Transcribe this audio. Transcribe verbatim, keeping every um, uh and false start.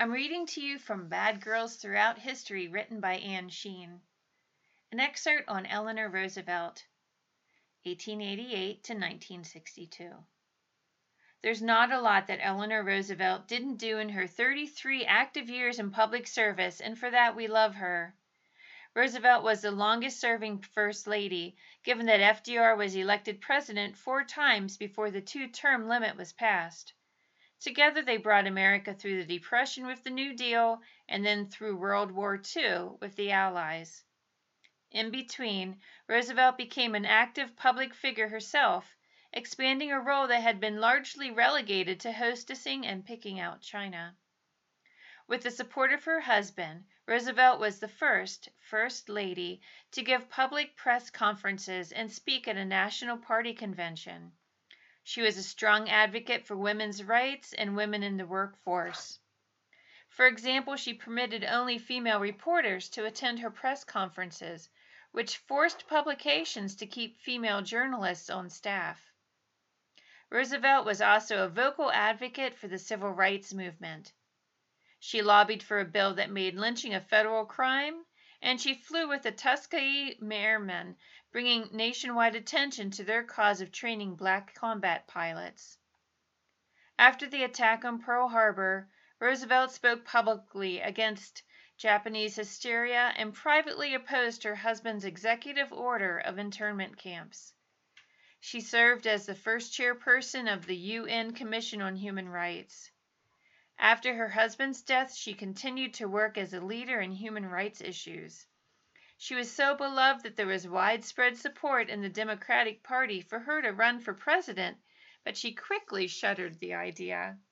I'm reading to you from Bad Girls Throughout History, written by Anne Sheen. An excerpt on Eleanor Roosevelt, eighteen eighty-eight to nineteen sixty-two. There's not a lot that Eleanor Roosevelt didn't do in her thirty-three active years in public service, and for that we love her. Roosevelt was the longest-serving First Lady, given that F D R was elected president four times before the two-term limit was passed. Together they brought America through the Depression with the New Deal and then through World War Two with the Allies. In between, Roosevelt became an active public figure herself, expanding a role that had been largely relegated to hostessing and picking out China. With the support of her husband, Roosevelt was the first First Lady to give public press conferences and speak at a National Party convention. She was a strong advocate for women's rights and women in the workforce. For example, she permitted only female reporters to attend her press conferences, which forced publications to keep female journalists on staff. Roosevelt was also a vocal advocate for the civil rights movement. She lobbied for a bill that made lynching a federal crime, and she flew with the Tuskegee Airmen, bringing nationwide attention to their cause of training black combat pilots. After the attack on Pearl Harbor, Roosevelt spoke publicly against Japanese hysteria and privately opposed her husband's executive order of internment camps. She served as the first chairperson of the U N Commission on Human Rights. After her husband's death, she continued to work as a leader in human rights issues. She was so beloved that there was widespread support in the Democratic Party for her to run for president, but she quickly shuttered the idea.